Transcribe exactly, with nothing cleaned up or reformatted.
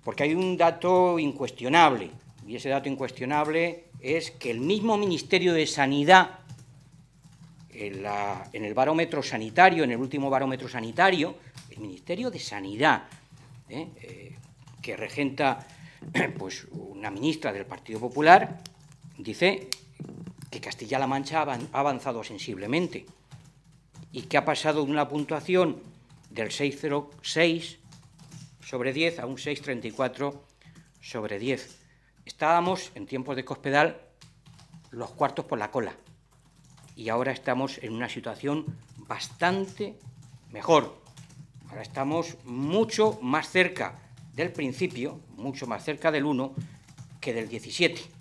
Porque hay un dato incuestionable, y ese dato incuestionable es que el mismo Ministerio de Sanidad, en, la, en el barómetro sanitario, en el último barómetro sanitario, el Ministerio de Sanidad, ¿eh? Eh, que regenta pues, una ministra del Partido Popular, dice que Castilla-La Mancha ha avanzado sensiblemente y que ha pasado de una puntuación del seis coma cero seis sobre diez a un seis coma treinta y cuatro sobre diez. Estábamos, en tiempos de Cospedal, los cuartos por la cola, y ahora estamos en una situación bastante mejor. Ahora estamos mucho más cerca del principio, mucho más cerca del uno que del diecisiete.